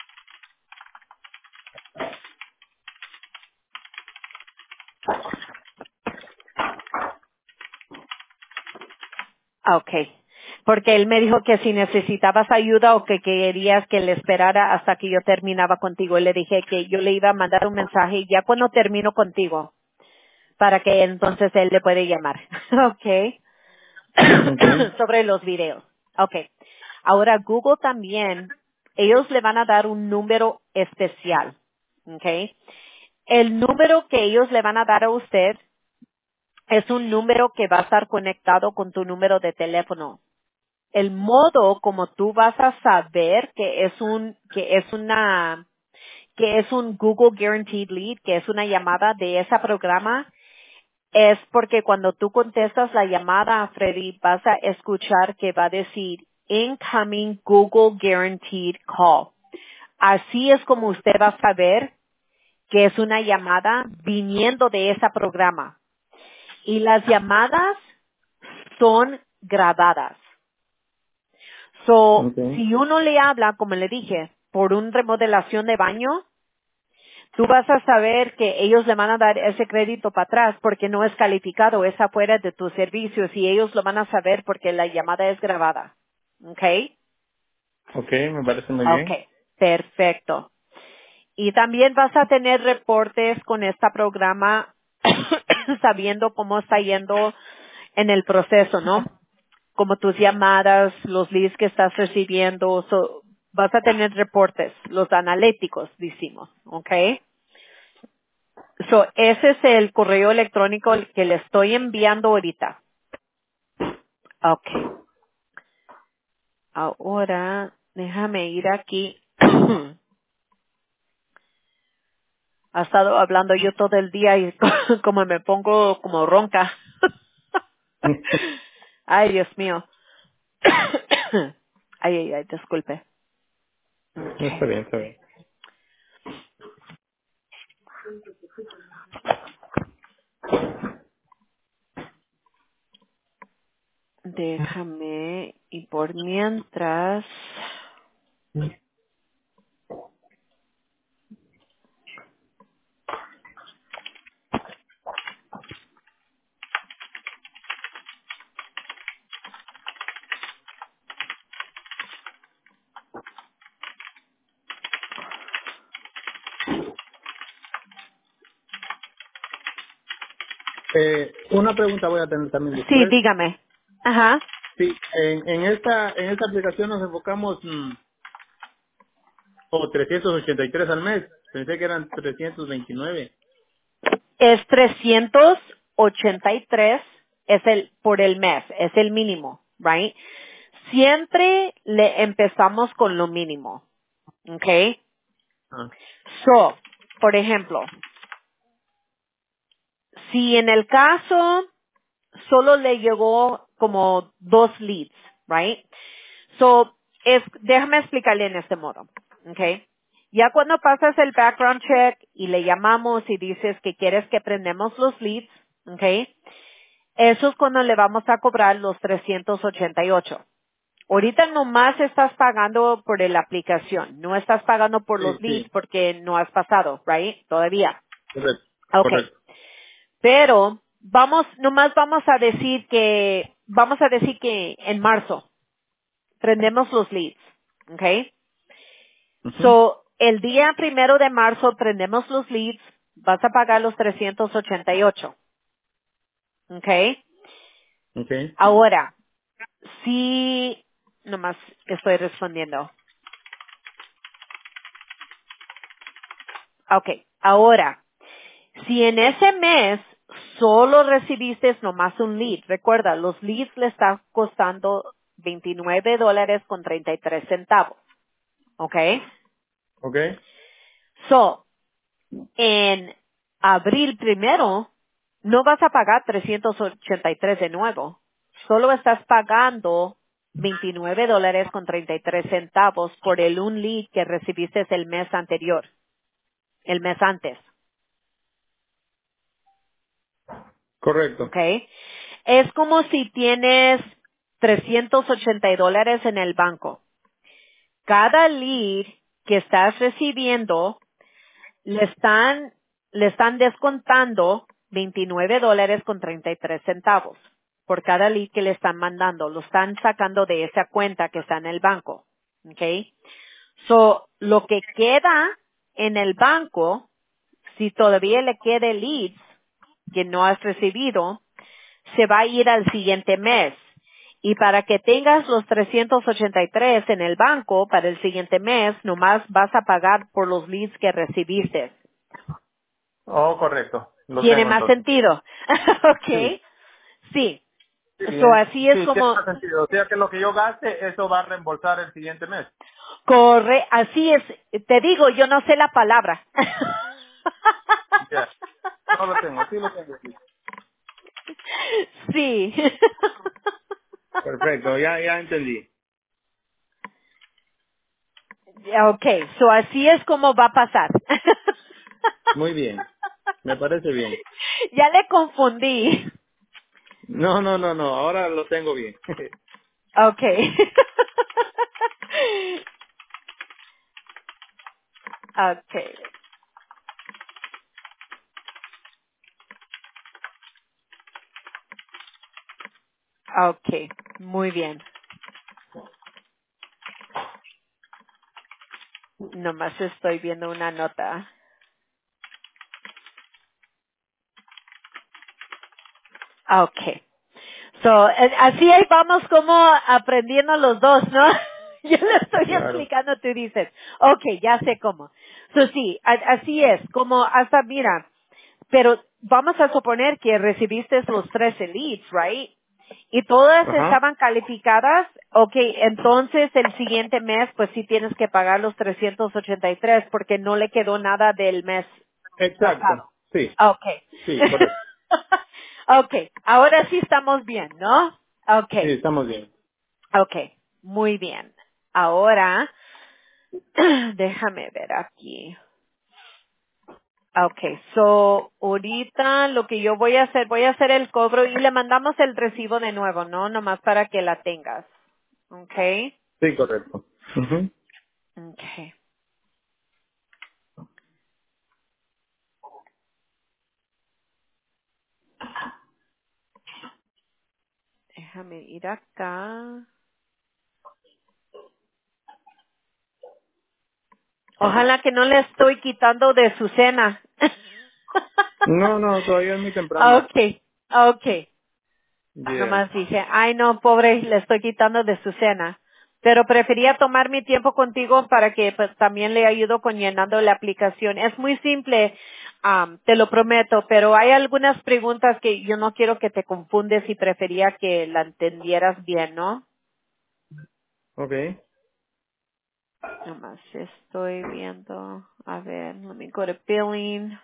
Ah, okay. Porque él me dijo que si necesitabas ayuda o que querías que le esperara hasta que yo terminaba contigo. Y le dije que yo le iba a mandar un mensaje ya cuando termino contigo, para que entonces él le puede llamar. Okay. Ok. Sobre los videos. Okay. Ahora Google también, ellos le van a dar un número especial. Okay. El número que ellos le van a dar a usted es un número que va a estar conectado con tu número de teléfono. El modo como tú vas a saber que es un, que es una, que es un Google Guaranteed Lead, que es una llamada de ese programa, es porque cuando tú contestas la llamada, Freddy, vas a escuchar que va a decir Incoming Google Guaranteed Call. Así es como usted va a saber que es una llamada viniendo de ese programa. Y las llamadas son grabadas. So, Ok. si uno le habla, como le dije, por una remodelación de baño, tú vas a saber que ellos le van a dar ese crédito para atrás porque no es calificado, es afuera de tus servicios y ellos lo van a saber porque la llamada es grabada. ¿Ok? Ok, me parece muy Ok, bien. perfecto. Y también vas a tener reportes con este programa sabiendo cómo está yendo en el proceso, ¿no? Como tus llamadas, los leads que estás recibiendo, so, vas a tener reportes, los analíticos, decimos, ¿ok? So, ese es el correo electrónico que le estoy enviando ahorita. Okay. Ahora, déjame ir aquí. Ha estado hablando yo todo el día y como me pongo como ronca. Ay, Dios mío. Ay, ay, ay, disculpe. Está Okay. bien, está bien. Déjame, y por mientras, Eh, una pregunta voy a tener también sí, después. dígame. Ajá. Sí, en, en esta en esta aplicación nos enfocamos mm, o trescientos ochenta y tres al mes. Pensé que eran trescientos veintinueve. Es trescientos ochenta y tres, es el, por el mes, es el mínimo, right? Siempre le empezamos con lo mínimo, okay? Ah, So, por ejemplo, si en el caso solo le llegó como dos leads, right? So, es, déjame explicarle en este modo, okay? Ya cuando pasas el background check y le llamamos y dices que quieres que prendemos los leads, okay? Eso es cuando le vamos a cobrar los trescientos ochenta y ocho. Ahorita nomás estás pagando por la aplicación, no estás pagando por sí, los leads sí, porque no has pasado, right? Todavía. correcto, Okay. correcto. Pero vamos, nomás vamos a decir que, vamos a decir que en marzo prendemos los leads, ¿ok? Ujú. So, el día primero de marzo prendemos los leads, vas a pagar los trescientos ochenta y ocho, ¿ok? Okay. Ahora, si, nomás estoy respondiendo. Ok, ahora, si en ese mes solo recibiste nomás un lead, recuerda, los leads le están costando veintinueve dólares con treinta y tres centavos, ¿ok? Okay. So, en abril primero, no vas a pagar trescientos ochenta y tres de nuevo. Solo estás pagando veintinueve dólares con treinta y tres centavos por el un lead que recibiste el mes anterior, el mes antes. Correcto. ¿Ok? Es como si tienes trescientos ochenta dólares en el banco. Cada lead que estás recibiendo le están, le están descontando veintinueve dólares con treinta y tres centavos por cada lead que le están mandando. Lo están sacando de esa cuenta que está en el banco. ¿Ok? So, lo que queda en el banco, si todavía le quede leads que no has recibido, se va a ir al siguiente mes. Y para que tengas los trescientos ochenta y tres en el banco para el siguiente mes, nomás vas a pagar por los leads que recibiste. Oh, correcto. Lo ¿Tiene tengo más entonces. sentido? Sí. ¿Ok? Sí. Sí, So, bien. así es Sí, tiene como, más sentido. O sea que lo que yo gaste, eso va a reembolsar el siguiente mes. corre, así es. Te digo, yo no sé la palabra. Ya. No lo tengo, sí lo tengo. Sí. Sí. Perfecto, ya, ya entendí. Ok, so así es como va a pasar. Muy bien. Me parece bien. Ya le confundí. No, no, no, no. Ahora lo tengo bien. Okay. Okay. Okay. Muy bien. Nomás estoy viendo una nota. Okay. So, eh, así ahí vamos como aprendiendo los dos, ¿no? Yo le estoy Claro. explicando, tú dices, okay, ya sé cómo. So, sí, a- así es, como hasta, mira, pero vamos a suponer que recibiste los trece leads, right? Y todas Ajá. estaban calificadas, okay, entonces el siguiente mes, pues sí tienes que pagar los trescientos ochenta y tres porque no le quedó nada del mes Exacto. pasado. Sí, Okay. sí, correcto. Okay, ahora sí estamos bien, ¿no? Sí, Okay, estamos bien. okay, muy bien. Ahora, déjame ver aquí. Okay, so, ahorita lo que yo voy a hacer, voy a hacer el cobro y le mandamos el recibo de nuevo, ¿no? Nomás para que la tengas. Okay, Sí, correcto. Ujú. okay. Déjame ir acá. Ojalá que no le estoy quitando de su cena. No, no, todavía es muy temprano. Okay, okay. Yeah. Nomás dije, ay no, pobre, le estoy quitando de su cena. Pero prefería tomar mi tiempo contigo para que pues también le ayudo con llenando la aplicación. Es muy simple, am, te lo prometo, pero hay algunas preguntas que yo no quiero que te confundes y prefería que la entendieras bien, ¿no? Okay. Nomás estoy viendo, a ver, let me go to billing.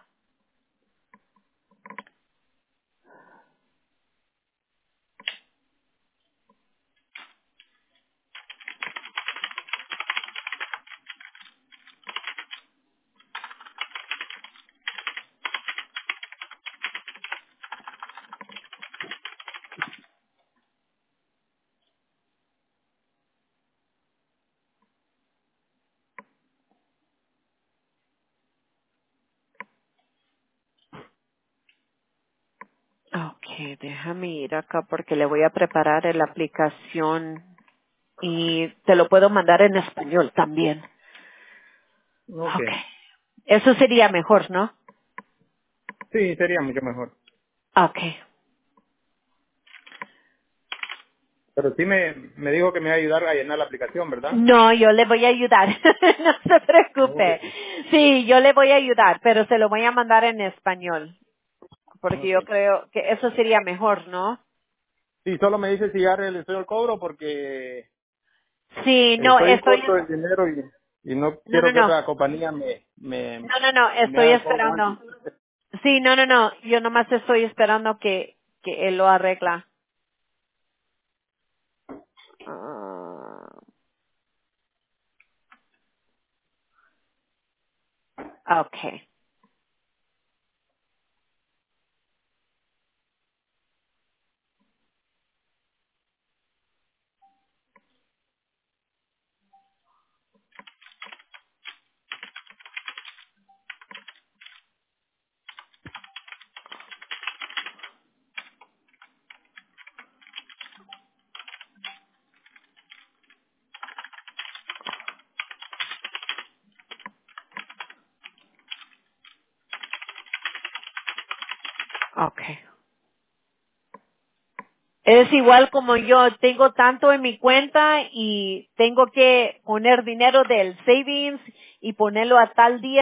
déjame ir acá porque le voy a preparar la aplicación y te lo puedo mandar en español también. Ok. Ok. Eso sería mejor, ¿no? Sí, sería mucho mejor. Ok. Pero sí me, me dijo que me iba a ayudar a llenar la aplicación, ¿verdad? No, yo le voy a ayudar. No se Ok. preocupe. Sí, yo le voy a ayudar, pero se lo voy a mandar en español. Porque Ok. yo creo que eso sería mejor, ¿no? Sí, solo me dice si ya realizó el cobro porque Sí, no, estoy estoy, corto de dinero y, y no no, no, quiero que no. otra compañía me, me, No, no, no, me estoy haga cobro antes. esperando. Sí, no, no, no, yo nomás estoy esperando que, que él lo arregla. Ah, okay, okay. Es igual como yo, tengo tanto en mi cuenta y tengo que poner dinero del savings y ponerlo a tal día.